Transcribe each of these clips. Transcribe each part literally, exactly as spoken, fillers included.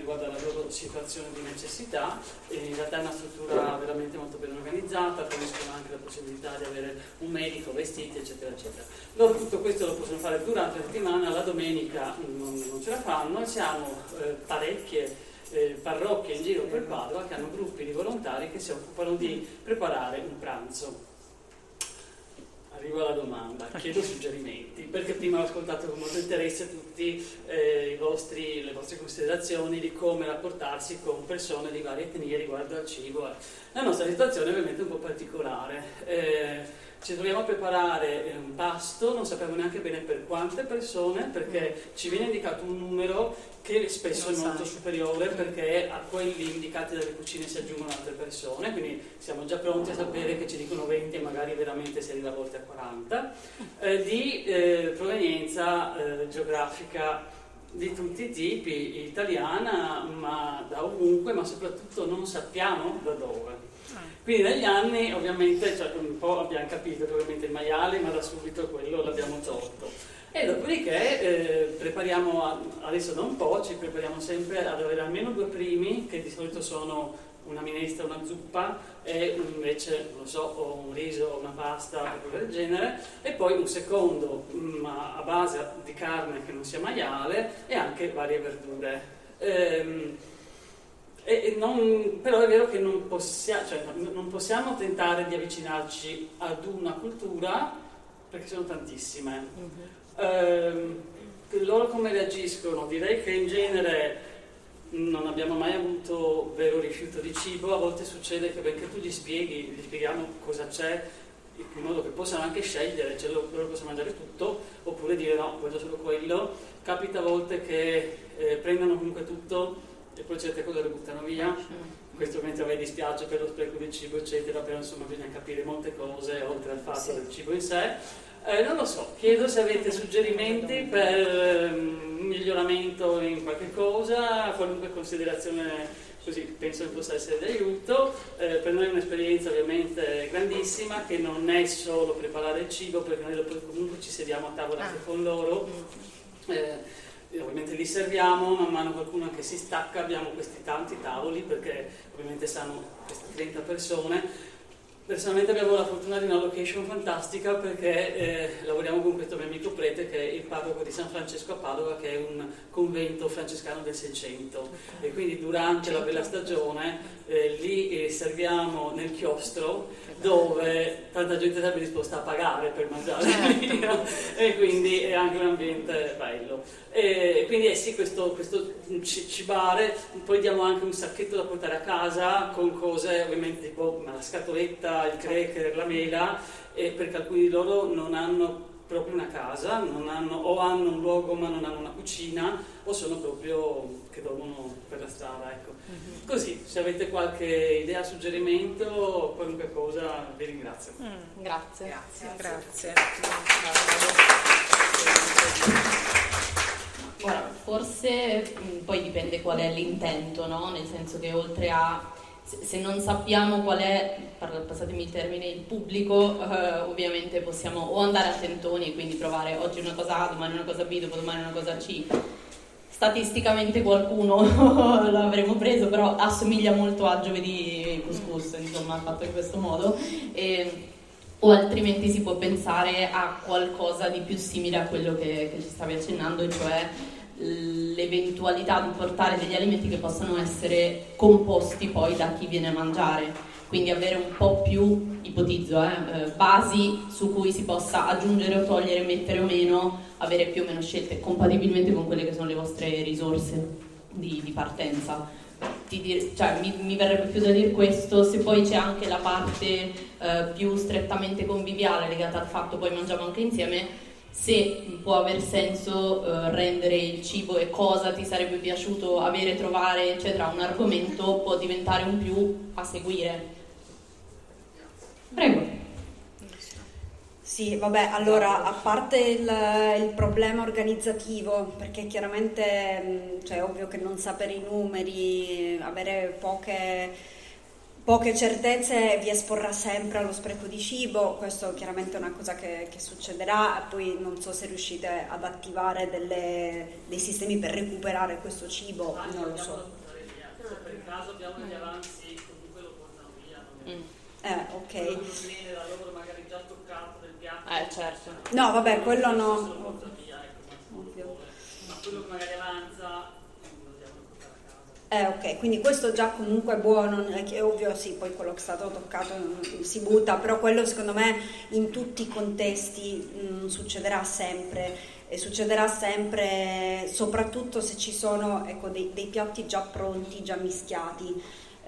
riguarda la loro situazione di necessità. E in realtà è una struttura veramente molto ben organizzata, forniscono anche la possibilità di avere un medico, vestiti, eccetera, eccetera. Loro tutto questo lo possono fare durante la settimana, la domenica non, non ce la fanno, e siamo eh, parecchie eh, parrocchie in giro per Padova che hanno gruppi di volontari che si occupano di preparare un pranzo. Arrivo alla domanda, chiedo suggerimenti, perché prima ho ascoltato con molto interesse tutti eh, i vostri, le vostre considerazioni di come rapportarsi con persone di varie etnie riguardo al cibo. La nostra situazione è ovviamente un po' particolare. Eh, ci troviamo a preparare un pasto, non sappiamo neanche bene per quante persone, perché ci viene indicato un numero che spesso è molto superiore, perché a quelli indicati dalle cucine si aggiungono altre persone, quindi siamo già pronti a sapere che ci dicono venti e magari veramente si arriva a volte a quaranta, eh, di eh, provenienza eh, geografica di tutti i tipi, italiana, ma da ovunque, ma soprattutto non sappiamo da dove. Quindi negli anni ovviamente, cioè, un po' abbiamo capito che ovviamente il maiale, ma da subito quello l'abbiamo tolto. E dopodiché eh, prepariamo, adesso da un po', ci prepariamo sempre ad avere almeno due primi, che di solito sono una minestra, una zuppa, e invece, non so, o un riso o una pasta, qualcosa del genere, e poi un secondo, ma a base di carne che non sia maiale, e anche varie verdure. Ehm, E non, però è vero che non, possia, cioè, non possiamo tentare di avvicinarci ad una cultura perché sono tantissime. Mm-hmm. Eh, loro come reagiscono? Direi che in genere non abbiamo mai avuto vero rifiuto di cibo. A volte succede che benché tu gli spieghi, gli spieghiamo cosa c'è, in modo che possano anche scegliere, cioè loro, loro possono mangiare tutto, oppure dire no, voglio solo quello. Capita a volte che eh, prendano comunque tutto e poi certe cose le buttano via. Questo ovviamente a me dispiace per lo spreco del cibo, eccetera, però insomma bisogna capire molte cose oltre al fatto sì. del cibo in sé. Eh, non lo so, chiedo se avete suggerimenti per um, miglioramento in qualche cosa, qualunque considerazione, così penso che possa essere di aiuto. Eh, per noi è un'esperienza ovviamente grandissima, che non è solo preparare il cibo, perché noi dopo comunque ci sediamo a tavola anche con loro. Eh, Ovviamente li serviamo, man mano qualcuno che si stacca, abbiamo questi tanti tavoli perché ovviamente sanno queste trenta persone. Personalmente abbiamo la fortuna di una location fantastica perché eh, lavoriamo con questo mio amico prete che è il parroco di San Francesco a Padova, che è un convento francescano del Seicento, e quindi durante la bella stagione eh, lì eh, serviamo nel chiostro dove tanta gente sarebbe disposta a pagare per mangiare lì, no? E quindi è anche un ambiente bello. E quindi eh sì, questo, questo cibare, poi diamo anche un sacchetto da portare a casa con cose ovviamente tipo la scatoletta, il cracker, la mela, e perché alcuni di loro non hanno proprio una casa, non hanno, o hanno un luogo ma non hanno una cucina, o sono proprio che dormono per la strada, ecco. Mm-hmm. Così, se avete qualche idea, suggerimento o qualunque cosa, vi ringrazio. Mm, grazie. Grazie. Grazie. Ora, forse mh, poi dipende qual è l'intento, no? Nel senso che oltre a se, se non sappiamo qual è, passatemi il termine, il pubblico, eh, ovviamente possiamo o andare a tentoni e quindi provare oggi una cosa A, domani una cosa B, dopodomani una cosa C. Statisticamente qualcuno l'avremo preso, però assomiglia molto a giovedì couscous, insomma, fatto in questo modo. E, o altrimenti si può pensare a qualcosa di più simile a quello che, che ci stavi accennando, e cioè l'eventualità di portare degli alimenti che possano essere composti poi da chi viene a mangiare, quindi avere un po' più, ipotizzo, eh, basi su cui si possa aggiungere o togliere, mettere o meno, avere più o meno scelte compatibilmente con quelle che sono le vostre risorse di, di partenza. Ti dir, cioè, mi, mi verrebbe più da dire questo. Se poi c'è anche la parte eh, più strettamente conviviale legata al fatto poi mangiamo anche insieme, se può aver senso eh, rendere il cibo e cosa ti sarebbe piaciuto avere, trovare, eccetera, un argomento, può diventare un più a seguire. Prego. Sì, vabbè, allora, a parte il, il problema organizzativo, perché chiaramente cioè, è ovvio che non sapere i numeri, avere poche, poche certezze vi esporrà sempre allo spreco di cibo, questo chiaramente è una cosa che, che succederà, poi non so se riuscite ad attivare delle, dei sistemi per recuperare questo cibo, ah, non lo so. Se per il caso abbiamo degli avanzi, comunque lo portano via. Non mm. Eh, ok. Quello non viene da loro magari già toccato del piatto. Eh, certo. No, vabbè, quello no. Se lo porta via, ecco, ma, ma quello che magari avanza Eh, ok, quindi questo già comunque è buono, è ovvio sì, poi quello che è stato toccato si butta, però quello secondo me in tutti i contesti mh, succederà sempre, e succederà sempre soprattutto se ci sono, ecco, dei, dei piatti già pronti, già mischiati.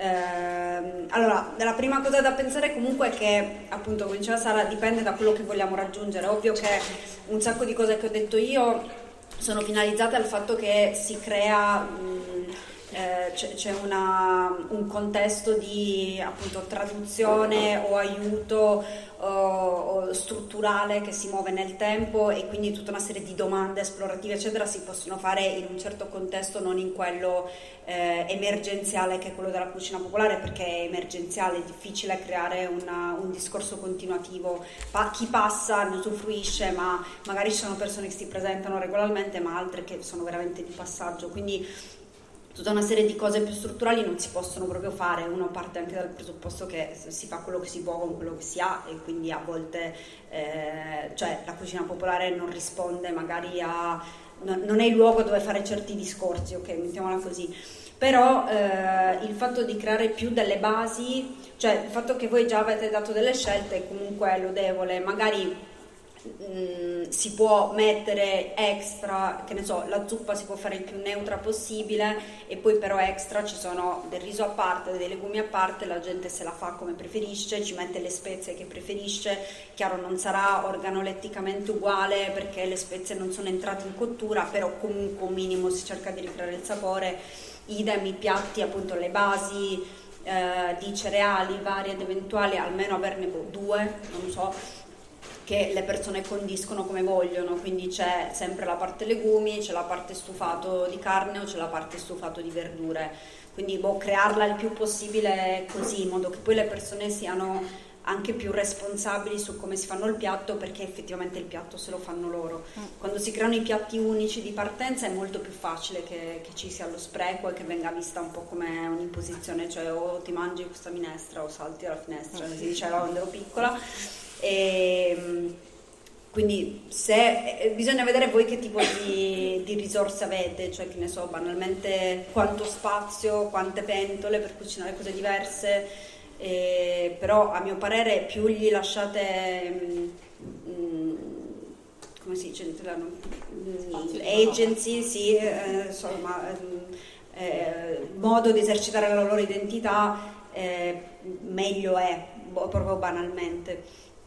Eh, allora, la prima cosa da pensare comunque è che, appunto, come diceva Sara, dipende da quello che vogliamo raggiungere. È ovvio che un sacco di cose che ho detto io sono finalizzate al fatto che si crea... Mh, Eh, c'è, c'è una, un contesto di appunto traduzione o aiuto o, o strutturale che si muove nel tempo, e quindi tutta una serie di domande esplorative eccetera si possono fare in un certo contesto, non in quello eh, emergenziale che è quello della cucina popolare, perché è emergenziale, è difficile creare una, un discorso continuativo. Pa- chi passa ne usufruisce, ma magari ci sono persone che si presentano regolarmente, ma altre che sono veramente di passaggio, quindi tutta una serie di cose più strutturali non si possono proprio fare. Uno parte anche dal presupposto che si fa quello che si può con quello che si ha, e quindi a volte eh, cioè la cucina popolare non risponde magari a... non, non è il luogo dove fare certi discorsi, ok, mettiamola così. Però eh, il fatto di creare più delle basi, cioè il fatto che voi già avete dato delle scelte è comunque lodevole. Magari mh, si può mettere extra, che ne so, la zuppa si può fare il più neutra possibile, e poi però extra ci sono del riso a parte, dei legumi a parte, la gente se la fa come preferisce, ci mette le spezie che preferisce. Chiaro, non sarà organoletticamente uguale perché le spezie non sono entrate in cottura, però comunque un minimo si cerca di ricreare il sapore. Idem i piatti, appunto le basi eh, di cereali vari ed eventuali, almeno averne due, non so, che le persone condiscono come vogliono, quindi c'è sempre la parte legumi, c'è la parte stufato di carne o c'è la parte stufato di verdure, quindi boh, crearla il più possibile così, in modo che poi le persone siano anche più responsabili su come si fanno il piatto, perché effettivamente il piatto se lo fanno loro. Quando si creano i piatti unici di partenza è molto più facile che, che ci sia lo spreco e che venga vista un po' come un'imposizione, cioè o ti mangi questa minestra o salti dalla finestra, si diceva quando ero piccola. E quindi se, eh, bisogna vedere voi che tipo di, di risorse avete, cioè che ne so, banalmente quanto spazio, quante pentole per cucinare cose diverse. Eh, però a mio parere più gli lasciate mh, come si dice mh, agency, sì, eh, insomma eh, modo di esercitare la loro identità, eh, meglio è, proprio banalmente.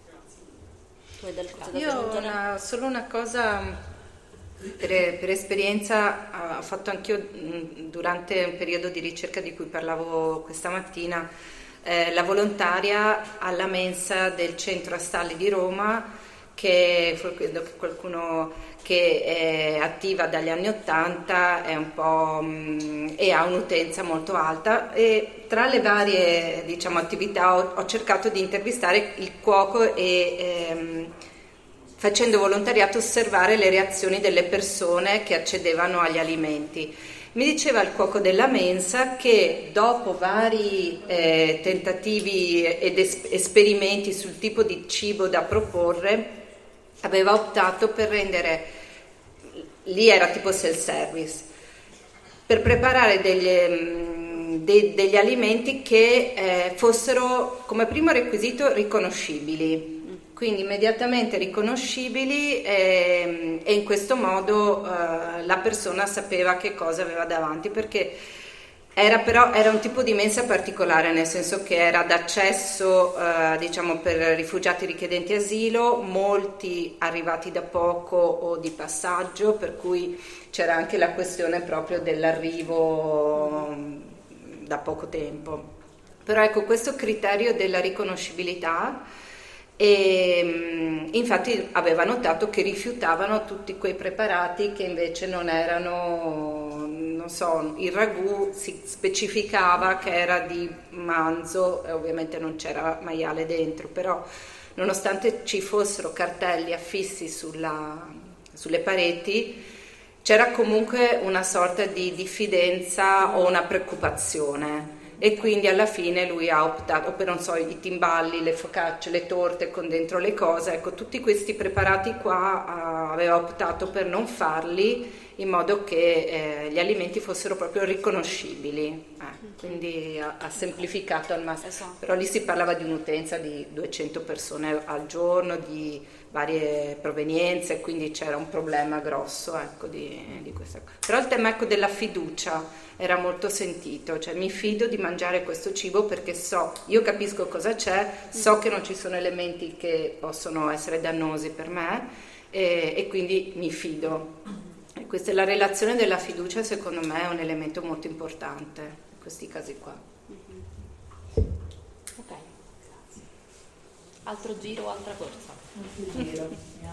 Io ho una, solo una cosa per, per esperienza, ho fatto anch'io durante un periodo di ricerca di cui parlavo questa mattina. Eh, la volontaria alla mensa del centro Astalli di Roma, che credo che qualcuno che è attiva dagli anni ottanta è un po' mh, e ha un'utenza molto alta, e tra le varie, diciamo, attività ho, ho cercato di intervistare il cuoco e ehm, facendo volontariato osservare le reazioni delle persone che accedevano agli alimenti. Mi diceva il cuoco della mensa che dopo vari eh, tentativi ed es- esperimenti sul tipo di cibo da proporre, aveva optato per rendere, lì era tipo self-service, per preparare degli, de- degli alimenti che eh, fossero come primo requisito riconoscibili. Quindi immediatamente riconoscibili, e, e in questo modo eh, la persona sapeva che cosa aveva davanti, perché era però era un tipo di mensa particolare, nel senso che era d'accesso eh, diciamo per rifugiati richiedenti asilo, molti arrivati da poco o di passaggio, per cui c'era anche la questione proprio dell'arrivo da poco tempo. Però ecco, questo criterio della riconoscibilità, e infatti aveva notato che rifiutavano tutti quei preparati che invece non erano, non, so, il ragù si specificava che era di manzo e ovviamente non c'era maiale dentro, però nonostante ci fossero cartelli affissi sulla, sulle pareti, c'era comunque una sorta di diffidenza o una preoccupazione. E quindi alla fine lui ha optato per, non so, i timballi, le focacce, le torte con dentro le cose, ecco, tutti questi preparati qua uh, aveva optato per non farli in modo che eh, gli alimenti fossero proprio riconoscibili, eh, quindi ha, ha semplificato al massimo. Esatto. Però lì si parlava di un'utenza di duecento persone al giorno, di varie provenienze, quindi c'era un problema grosso, ecco, di, di questa cosa. Però il tema, ecco, della fiducia era molto sentito, cioè mi fido di mangiare questo cibo perché so, io capisco cosa c'è, so che non ci sono elementi che possono essere dannosi per me e, e quindi mi fido. E questa è la relazione della fiducia, secondo me è un elemento molto importante in questi casi qua. Ok, grazie. Altro giro o altra corsa? Altro giro.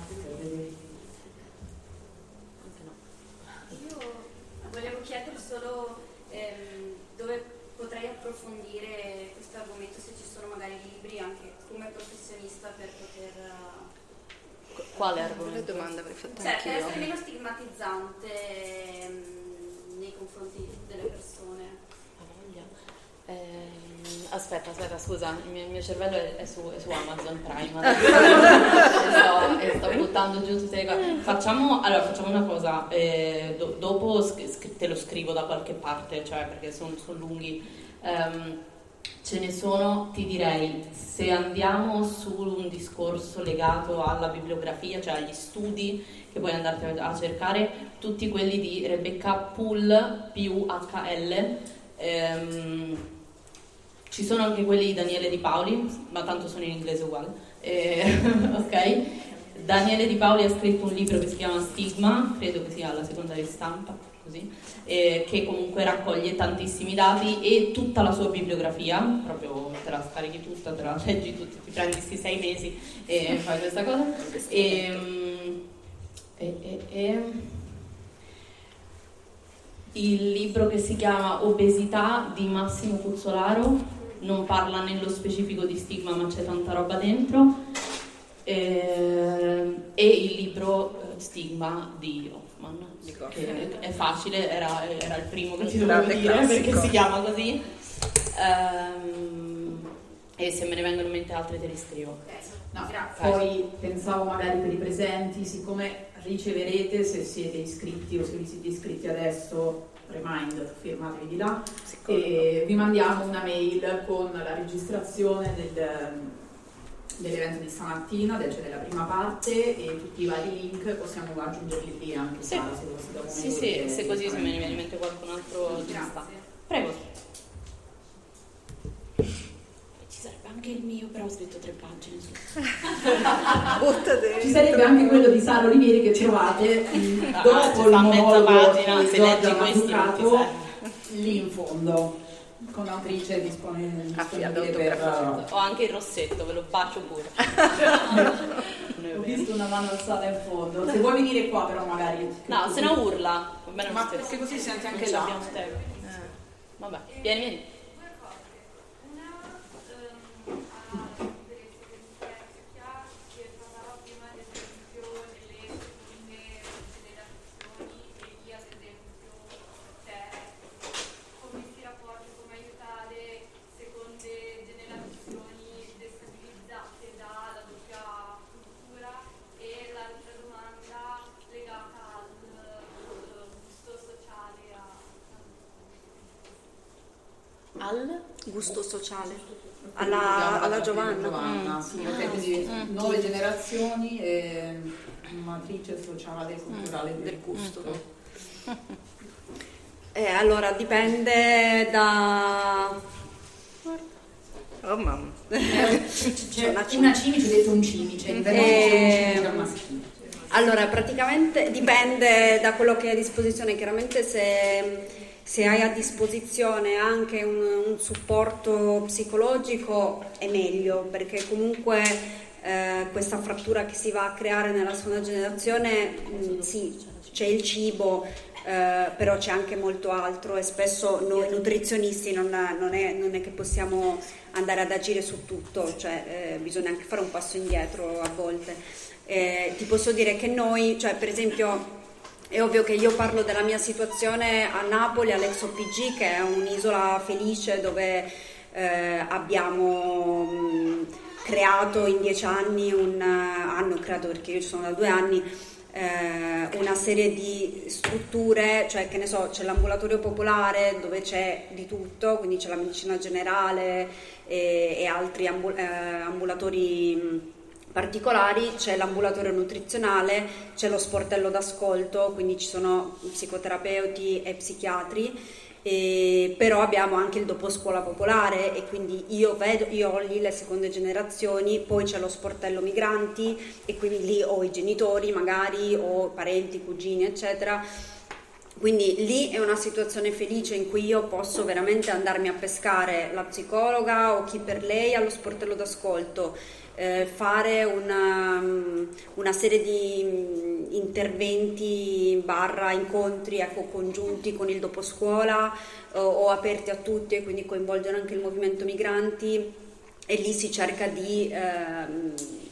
Volevo chiedere solo ehm, dove potrei approfondire questo argomento, se ci sono magari libri anche come professionista per poter... Uh, Quale argomento? Quale domanda avrei fatto cioè, anch'io? per essere meno stigmatizzante ehm, nei confronti delle persone. Ha voglia. Eh, aspetta, aspetta, scusa, il mio, il mio cervello è, è, su, è su Amazon Prime. e, sto, e sto buttando giù tutte le cose. Facciamo, allora, facciamo una cosa, eh, do, dopo sc- te lo scrivo da qualche parte, cioè perché sono son lunghi. Um, ce ne sono, ti direi, se andiamo su un discorso legato alla bibliografia, cioè agli studi che puoi andarti a cercare, tutti quelli di Rebecca Poole, P U H L, ehm, ci sono anche quelli di Daniele Di Paoli, ma tanto sono in inglese uguale. Eh, ok? Daniele Di Paoli ha scritto un libro che si chiama Stigma, credo che sia la seconda ristampa, così, eh, che comunque raccoglie tantissimi dati e tutta la sua bibliografia, proprio te la scarichi tutta, te la leggi tutta, ti prendi questi sei mesi e fai questa cosa. E, e, e, e il libro che si chiama Obesità di Massimo Puzzolaro non parla nello specifico di stigma, ma c'è tanta roba dentro. E, e il libro Stigma di Hoffman, che è facile, era, era il primo che ti dovevo dire classico, perché si chiama così. Um, e se me ne vengono in mente altre te li scrivo. No, poi pensavo magari per i presenti, siccome riceverete, se siete iscritti o se vi siete iscritti adesso, remind, firmatevi di là, e vi mandiamo una mail con la registrazione del, dell'evento di stamattina, cioè della prima parte, e tutti i vari link possiamo aggiungerli lì anche. Sì, Sara, se, dopo sì, sì, se così se me ne viene in mente qualcun altro ci sta. Prego. Ci sarebbe anche il mio, però ho scritto tre pagine. Ci sarebbe anche quello di Sara Olivieri che trovate ah, dopo il mezza pagina, di se Giorgia leggi questi non ti serve. Lì in fondo, con l'autrice disponibile, disponibile per... Ho anche il rossetto, ve lo bacio pure. Ho visto una mano alzata in fondo. Se vuoi venire qua però magari... No, se no urla. Va bene, ma perché così senti anche là. là. Eh. Vabbè, vieni, vieni. Al gusto sociale, alla, alla Giovanna, Giovanna mm. sì, okay, quindi mm. nuove generazioni e matrice sociale e culturale mm. del gusto. Mm. Eh, allora dipende da... Oh mamma. C'è una cimice, ho detto un cimice, in eh, un maschile. Allora praticamente dipende da quello che è a disposizione, chiaramente se... Se hai a disposizione anche un, un supporto psicologico è meglio, perché comunque eh, questa frattura che si va a creare nella seconda generazione, mh, sì, c'è il cibo, eh, però c'è anche molto altro e spesso noi nutrizionisti non, non, è, non è che possiamo andare ad agire su tutto, cioè eh, bisogna anche fare un passo indietro a volte. Eh, ti posso dire che noi, cioè per esempio, è ovvio che io parlo della mia situazione a Napoli, all'ex O P G, che è un'isola felice dove eh, abbiamo mh, creato in dieci anni, un, hanno creato, perché io ci sono da due anni, eh, una serie di strutture, cioè che ne so, c'è l'ambulatorio popolare dove c'è di tutto, quindi c'è la medicina generale e, e altri ambul- eh, ambulatori mh, particolari, c'è l'ambulatorio nutrizionale, c'è lo sportello d'ascolto, quindi ci sono psicoterapeuti e psichiatri, e però abbiamo anche il doposcuola popolare e quindi io vedo, io ho lì le seconde generazioni, poi c'è lo sportello migranti e quindi lì ho i genitori magari o parenti, cugini eccetera. Quindi lì è una situazione felice in cui io posso veramente andarmi a pescare la psicologa o chi per lei allo sportello d'ascolto, eh, fare una, una serie di interventi barra incontri ecco, congiunti con il doposcuola o, o aperti a tutti e quindi coinvolgere anche il movimento migranti e lì si cerca di ehm,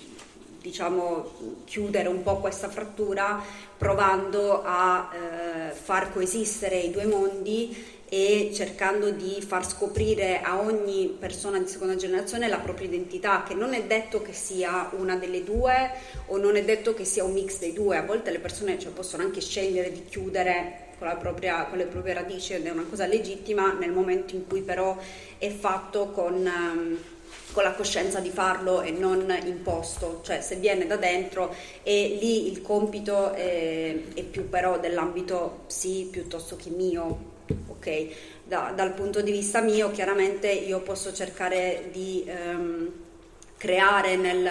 diciamo chiudere un po' questa frattura provando a eh, far coesistere i due mondi e cercando di far scoprire a ogni persona di seconda generazione la propria identità, che non è detto che sia una delle due o non è detto che sia un mix dei due, a volte le persone cioè, possono anche scegliere di chiudere con, la propria, con le proprie radici ed è una cosa legittima nel momento in cui però è fatto con... Um, con la coscienza di farlo e non imposto, cioè se viene da dentro e lì il compito è, è più però dell'ambito psi piuttosto che mio, ok? Da, dal punto di vista mio chiaramente io posso cercare di um, creare nel,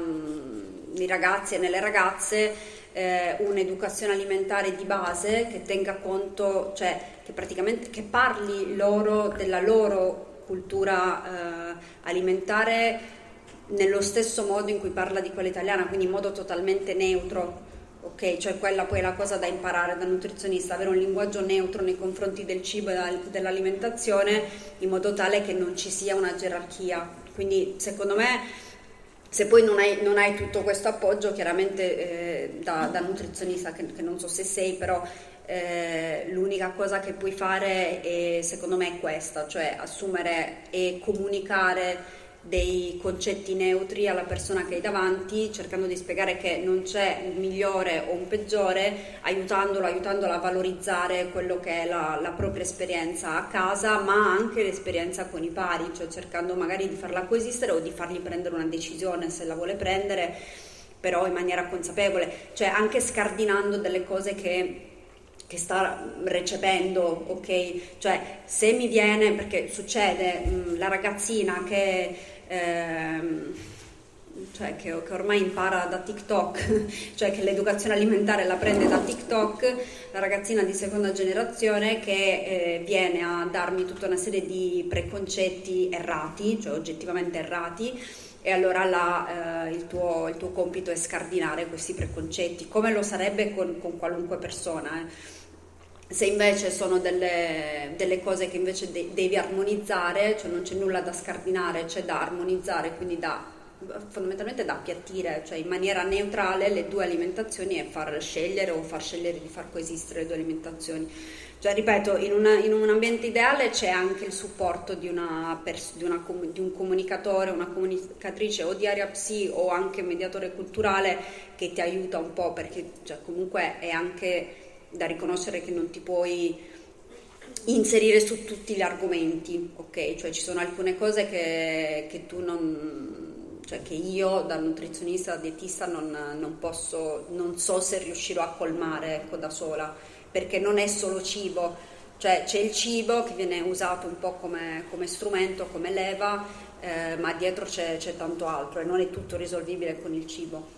um, nei ragazzi e nelle ragazze eh, un'educazione alimentare di base che tenga conto, cioè che praticamente che parli loro della loro cultura eh, alimentare nello stesso modo in cui parla di quella italiana, quindi in modo totalmente neutro, ok? Cioè quella poi è la cosa da imparare da nutrizionista, avere un linguaggio neutro nei confronti del cibo e dell'alimentazione in modo tale che non ci sia una gerarchia. Quindi secondo me se poi non hai, non hai tutto questo appoggio chiaramente eh, da, da nutrizionista che, che non so se sei però Eh, l'unica cosa che puoi fare è, secondo me è questa, cioè assumere e comunicare dei concetti neutri alla persona che hai davanti, cercando di spiegare che non c'è un migliore o un peggiore, aiutandolo, aiutandola a valorizzare quello che è la, la propria esperienza a casa, ma anche l'esperienza con i pari, cioè cercando magari di farla coesistere o di fargli prendere una decisione se la vuole prendere, però in maniera consapevole, cioè anche scardinando delle cose che che sta recependo, ok? Cioè se mi viene, perché succede mh, la ragazzina che, ehm, cioè, che, che ormai impara da TikTok, cioè che l'educazione alimentare la prende da TikTok, la ragazzina di seconda generazione che eh, viene a darmi tutta una serie di preconcetti errati, cioè oggettivamente errati, e allora la, eh, il, tuo, il tuo compito è scardinare questi preconcetti, come lo sarebbe con, con qualunque persona. Eh. Se invece sono delle, delle cose che invece de- devi armonizzare, cioè non c'è nulla da scardinare, c'è da armonizzare, quindi da, fondamentalmente da appiattire, cioè in maniera neutrale le due alimentazioni e far scegliere o far scegliere di far coesistere le due alimentazioni. Cioè, ripeto, in, una, in un ambiente ideale c'è anche il supporto di, una pers- di, una com- di un comunicatore, una comunicatrice o di area psi o anche mediatore culturale che ti aiuta un po', perché cioè, comunque è anche da riconoscere che non ti puoi inserire su tutti gli argomenti, ok? Cioè ci sono alcune cose che, che tu non, cioè che io da nutrizionista, da dietista non, non posso, non so se riuscirò a colmare ecco, da sola, perché non è solo cibo, cioè c'è il cibo che viene usato un po' come, come strumento, come leva, eh, ma dietro c'è, c'è tanto altro e non è tutto risolvibile con il cibo.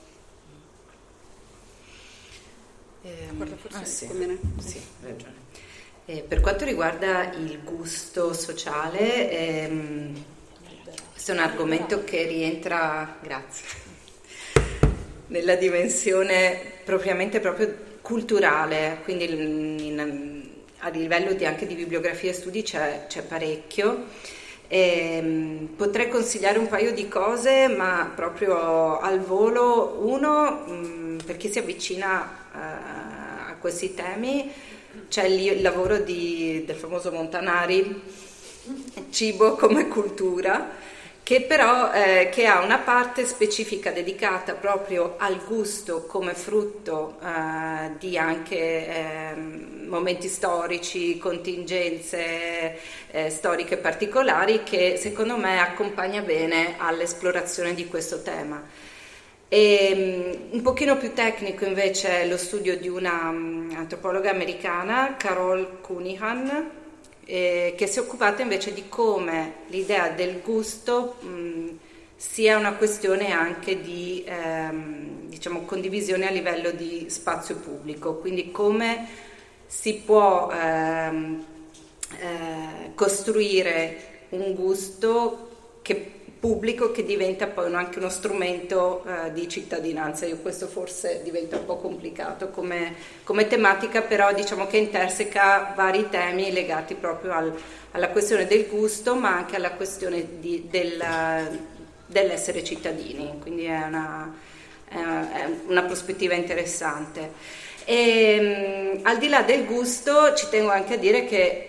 Eh, Guarda, forse ah, sì. conviene. Sì, hai ragione. Eh, per quanto riguarda il gusto sociale, ehm, questo è un argomento che rientra, grazie, nella dimensione propriamente proprio culturale, quindi in, a livello di, anche di bibliografia e studi c'è, c'è parecchio. E, potrei consigliare un paio di cose, ma proprio al volo. Uno, mh, per chi si avvicina uh, a questi temi, c'è il, il lavoro di, del famoso Montanari, Cibo come cultura, che però eh, che ha una parte specifica dedicata proprio al gusto come frutto eh, di anche eh, momenti storici, contingenze eh, storiche particolari, che secondo me accompagna bene all'esplorazione di questo tema. E, um, un pochino più tecnico invece è lo studio di una um, antropologa americana, Carol Cunningham, Eh, che si è occupata invece di come l'idea del gusto mh, sia una questione anche di ehm, diciamo condivisione a livello di spazio pubblico, quindi come si può ehm, eh, costruire un gusto che pubblico che diventa poi anche uno strumento eh, di cittadinanza. Io questo forse diventa un po' complicato come, come tematica, però diciamo che interseca vari temi legati proprio al, alla questione del gusto, ma anche alla questione di, del, dell'essere cittadini, quindi è una, è una prospettiva interessante. E, al di là del gusto ci tengo anche a dire che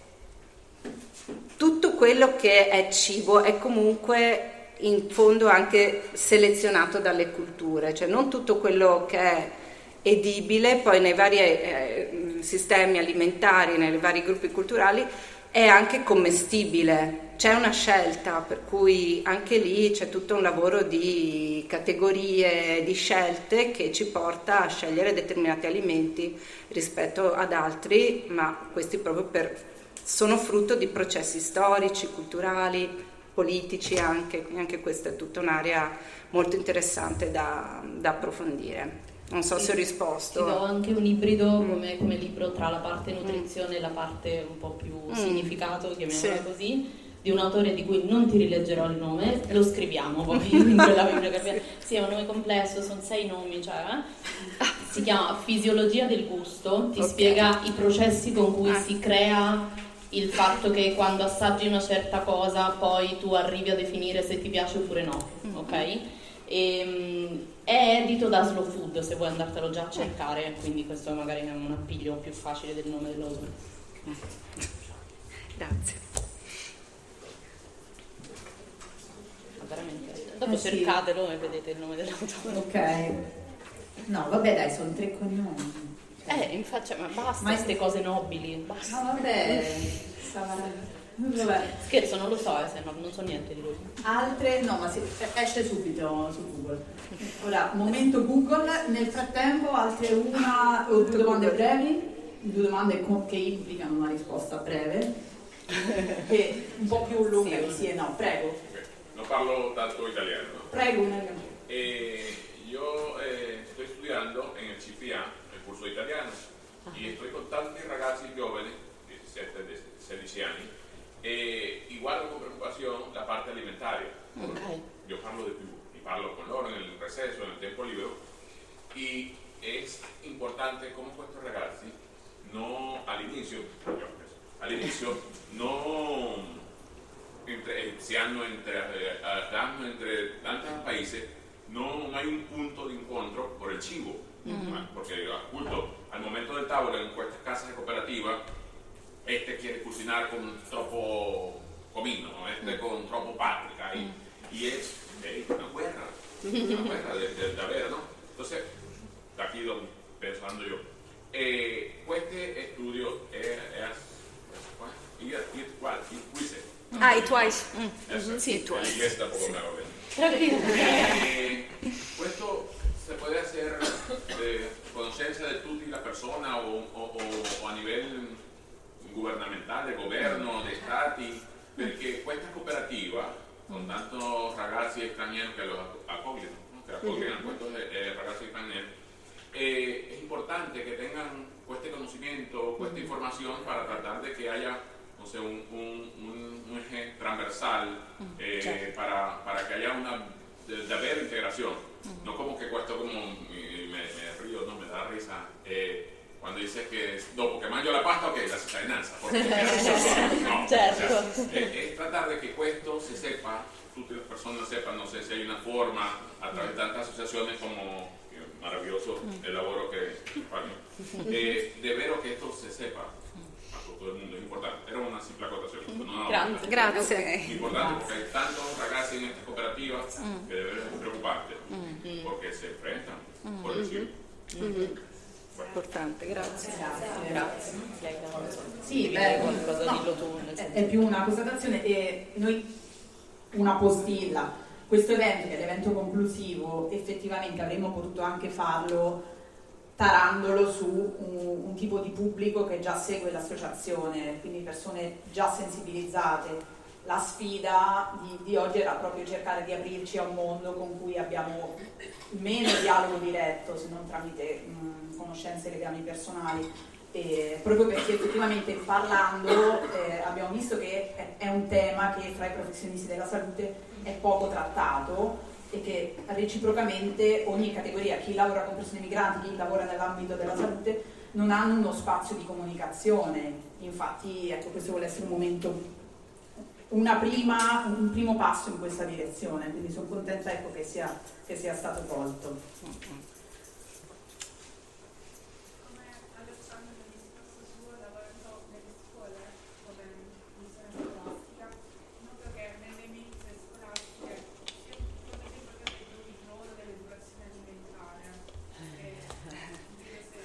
tutto quello che è cibo è comunque in fondo anche selezionato dalle culture, cioè non tutto quello che è edibile poi nei vari eh, sistemi alimentari, nei vari gruppi culturali è anche commestibile, c'è una scelta, per cui anche lì c'è tutto un lavoro di categorie, di scelte che ci porta a scegliere determinati alimenti rispetto ad altri, ma questi proprio per sono frutto di processi storici, culturali, politici anche, quindi anche questa è tutta un'area molto interessante da, da approfondire. Non so sì, se ho risposto. Ti do anche un ibrido come, come libro tra la parte nutrizione mm. e la parte un po' più mm. significato, chiamiamola sì. così, di un autore di cui non ti rileggerò il nome, lo scriviamo poi in quella bibliografia. Sì, è un nome complesso, sono sei nomi, cioè, eh? Si chiama Fisiologia del gusto, ti okay. spiega i processi con cui ah. si crea il fatto che quando assaggi una certa cosa poi tu arrivi a definire se ti piace oppure no, mm-hmm. ok? E, è edito da Slow Food, se vuoi andartelo già a cercare, quindi questo magari è un appiglio più facile del nome dell'autore. Grazie. Veramente. Dopo eh sì. cercatelo e vedete il nome dell'autore. Ok. No, vabbè dai, sono tre cognomi. Eh, infatti, ma basta queste cose nobili, basta. No, vabbè. Vabbè. Scherzo, non lo so, eh, se no, non so niente di lui. Altre, no, ma si, esce subito su Google. Ora, momento Google, nel frattempo altre una o due domande brevi, due domande che implicano una risposta breve, che un po' più lunga, sì, sì e no, prego. Okay. Non parlo tanto italiano, no? Prego. Eh, io eh, sto studiando en el C P A, el curso de italiano, uh-huh. y estoy con tanti ragazzi giovani, diecisiete, sedici anni, e y guardo con preocupación la parte alimentaria. Okay. Yo parlo de più, y parlo con loro en el receso, en el tiempo libero, y es importante como estos ragazzi no all'inizio, all'inizio no entre, si hanno entre, hanno entre tantos países, no, no hay un punto de encuentro por el chivo, uh-huh. porque justo al momento del tavolo en estas casas de cooperativa, este quiere cocinar con troppo comino, este con troppo paprika, y, y es eh, una guerra, una guerra de, de, de haber, ¿no? Entonces, aquí lo pensando yo, eh, este estudio es, es, es, es igual, es Ah, it twice. Mm. Mm-hmm. Sì, it twice. En inglés tampoco me va Tranquilo. Eh, questo se puede hacer de conoscenza de tutti la persona o, o, o a nivel gubernamental, de governo, de stati, perché questa cooperativa, con tantos ragazzi stranieri che lo accogliano, ¿no? che accogliano a questi eh, ragazzi stranieri, eh, es importante que tengan este conocimiento, esta información para tratar de que haya, no sé, un, un, un, un eje transversal eh, para, para que haya una, de, de haber integración. no como que questo como me, me, me río, no me da risa eh, quando dice che dopo che mangio la pasta, ok, la cittadinanza, porque no, certo. o sea, es, es tratar de que questo se sepa, tutte le persone sepan, no sé si hay una forma a través de tantas asociaciones como eh, maravilloso el lavoro che fanno, eh, de vero che esto se sepa a tutto il mondo, es importante. Era una simple acotazione, no, grazie, grazie. Es importante porque hay tantos ragazzi en estas cooperativas mm. que deben ser preocupantes mm. porque se enfrentan mm. por decirlo. Mm-hmm. Importante, grazie. Grazie, grazie. grazie. Sì, beh, qualcosa no, dillo tu, è, è più una constatazione e noi una postilla. Questo evento, che è l'evento conclusivo, effettivamente avremmo potuto anche farlo tarandolo su un, un tipo di pubblico che già segue l'associazione, quindi persone già sensibilizzate. La sfida di, di oggi era proprio cercare di aprirci a un mondo con cui abbiamo meno dialogo diretto, se non tramite mh, conoscenze e legami personali, e proprio perché effettivamente parlando eh, abbiamo visto che è, è un tema che fra i professionisti della salute è poco trattato e che reciprocamente ogni categoria, chi lavora con persone migranti, chi lavora nell'ambito della salute, non hanno uno spazio di comunicazione. Infatti, ecco, questo vuole essere un momento, una prima, un primo passo in questa direzione, quindi sono contenta, ecco, che sia, che sia stato colto. Come Alessandro nel discorso suo, lavorando nelle scuole come funzione scolastica, noto che nelle mense scolastiche sia per esempio che il ruolo dell'educazione alimentare e dire se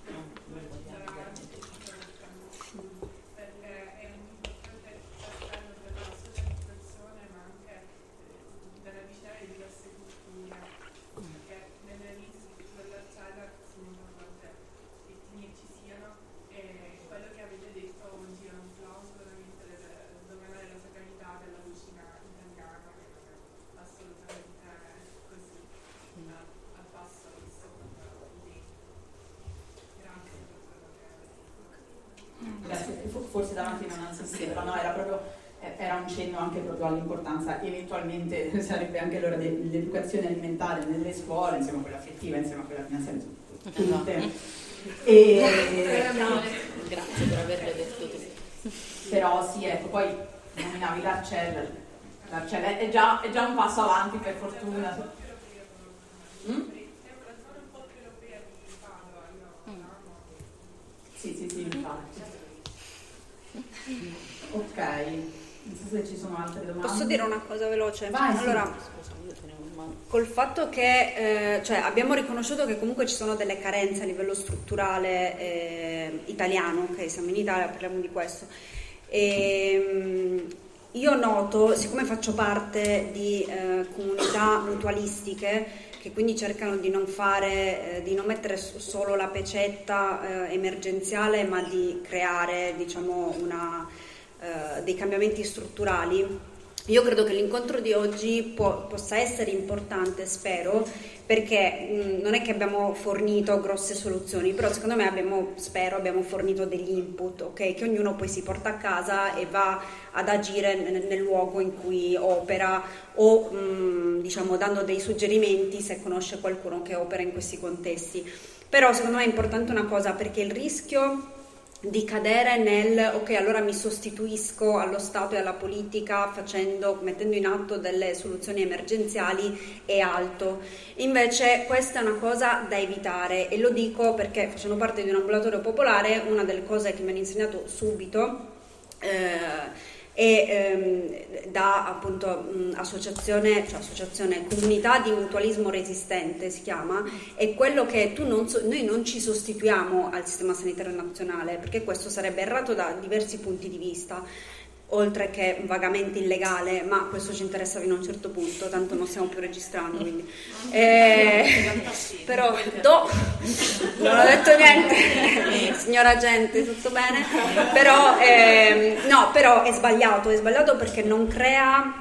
perché è un importante tassello per la socializzazione ma anche per avvicinare diverse culture, perché nelle mense della sala sono importanti etnie ci siano e quello che avete detto oggi è un plauso veramente del domaine della sacralità della cucina italiana, che non è assolutamente così a, a basso visto idee. Grazie per quello che avete detto. Grazie, forse davanti non assisteva, no, era proprio era un cenno anche proprio all'importanza, eventualmente sarebbe anche l'ora dell'educazione alimentare nelle scuole, insieme a quella affettiva, insieme a quella finanziaria, tutte. E, grazie per averlo detto tu. Però sì, ecco, poi nominavi l'Arcella, l'Arcella è già, è già un passo avanti per fortuna. Mm? Sì, sì, sì, infatti. Ok, non so se ci sono altre domande. Posso dire una cosa veloce? Vai, allora, Scusa, io tenevo in mano. col fatto che eh, cioè abbiamo riconosciuto che comunque ci sono delle carenze a livello strutturale eh, italiano, ok, siamo in Italia, parliamo di questo. E, io noto, siccome faccio parte di eh, comunità mutualistiche che quindi cercano di non fare, eh, di non mettere solo la pecetta eh, emergenziale, ma di creare, diciamo, una, eh, dei cambiamenti strutturali. Io credo che l'incontro di oggi può, possa essere importante, spero, perché mh, non è che abbiamo fornito grosse soluzioni, però secondo me abbiamo, spero, abbiamo fornito degli input, ok? Che ognuno poi si porta a casa e va ad agire nel, nel luogo in cui opera o mh, diciamo dando dei suggerimenti se conosce qualcuno che opera in questi contesti. Però secondo me è importante una cosa, perché il rischio di cadere nel ok, allora mi sostituisco allo Stato e alla politica facendo, mettendo in atto delle soluzioni emergenziali è alto. Invece questa è una cosa da evitare, e lo dico perché, facendo parte di un ambulatorio popolare, una delle cose che mi hanno insegnato subito eh, e ehm, da appunto mh, associazione, cioè associazione comunità di mutualismo resistente si chiama, è quello che tu non so, noi non ci sostituiamo al sistema sanitario nazionale, perché questo sarebbe errato da diversi punti di vista, oltre che vagamente illegale, ma questo ci interessa fino a un certo punto, tanto non stiamo più registrando, quindi eh, però do, non ho detto niente, signora gente, tutto bene, però eh, no, però è sbagliato, è sbagliato perché non crea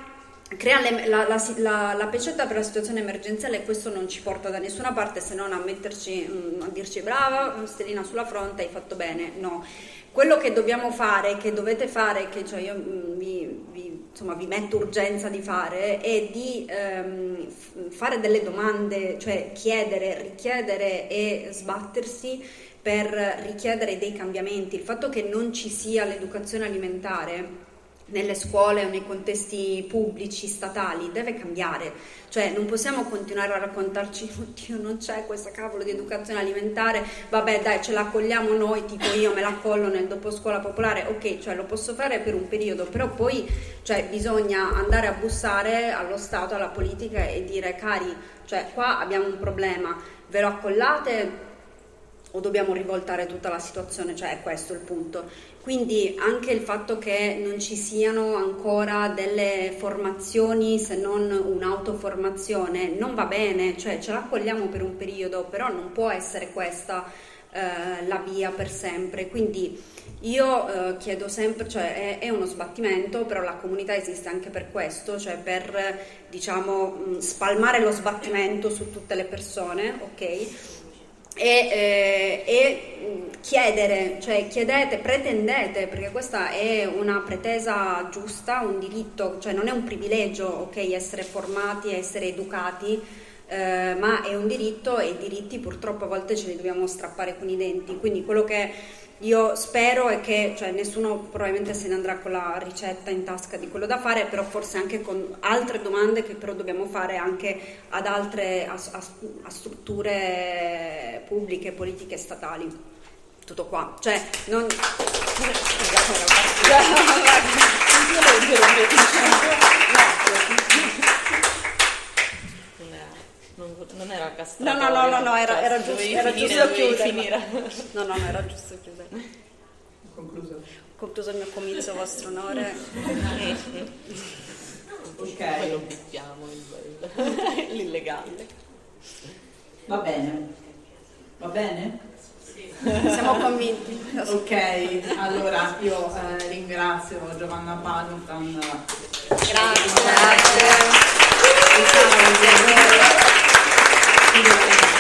crea le, la, la, la, la pecetta per la situazione emergenziale, e questo non ci porta da nessuna parte se non a metterci, a dirci brava, stellina sulla fronte, hai fatto bene. No, quello che dobbiamo fare, che dovete fare, che cioè io vi, vi, insomma, vi metto urgenza di fare, è di ehm, fare delle domande, cioè chiedere, richiedere e sbattersi per richiedere dei cambiamenti. Il fatto che non ci sia l'educazione alimentare nelle scuole o nei contesti pubblici, statali, deve cambiare. Cioè non possiamo continuare a raccontarci oddio non c'è questa cavolo di educazione alimentare, vabbè dai ce la accogliamo noi, tipo io me la accollo nel doposcuola popolare, ok, cioè lo posso fare per un periodo, però poi cioè, bisogna andare a bussare allo Stato, alla politica e dire cari, cioè qua abbiamo un problema, ve lo accollate o dobbiamo rivoltare tutta la situazione? Cioè è questo il punto. Quindi anche il fatto che non ci siano ancora delle formazioni se non un'autoformazione non va bene, cioè ce l'accogliamo per un periodo, però non può essere questa eh, la via per sempre. Quindi io eh, chiedo sempre, cioè è, è uno sbattimento, però la comunità esiste anche per questo, cioè per diciamo mh, spalmare lo sbattimento su tutte le persone, ok? E, eh, e chiedere, cioè chiedete, pretendete, perché questa è una pretesa giusta, un diritto, cioè non è un privilegio, ok, essere formati, essere educati, eh, ma è un diritto e i diritti purtroppo a volte ce li dobbiamo strappare con i denti. Quindi quello che io spero è che, cioè nessuno probabilmente se ne andrà con la ricetta in tasca di quello da fare, però forse anche con altre domande che però dobbiamo fare anche ad altre a, a, a strutture pubbliche, politiche, statali. Tutto qua. Cioè, non... Non era castrato. No, no, no, no, no, era, era giusto, era finire, giusto chiudere. Finire. No, no, no, era giusto chiudere. Concluso. Ho concluso il mio comizio, vostro onore. Ok. Poi lo buttiamo il- l'illegale. Va bene. Va bene? Siamo convinti. Ok, allora io eh, ringrazio Giovanna Palutan. Grazie. Grazie. Grazie.